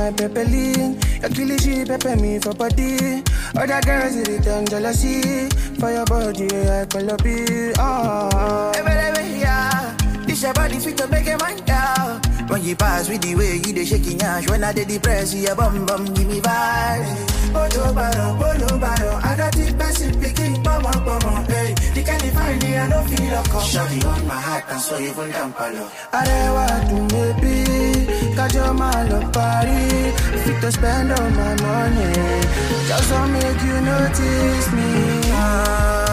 my pepeline. Your killie, she pepper me for body. Other girls, it turn jealousy. For your body, I call up it. Oh, baby, yeah. This your body sweet to make a man down. When you pass with the way you dey shaking ash. When I dey depressed, you bum bum give me vibes. Bolo baro, I got it basic picking, mama, hey. The kind of find me, I don't feel a call. Shawty on my heart, and so even down palo. I don't want to maybe, got your man of party. Fit to spend all my money, just to make you notice me.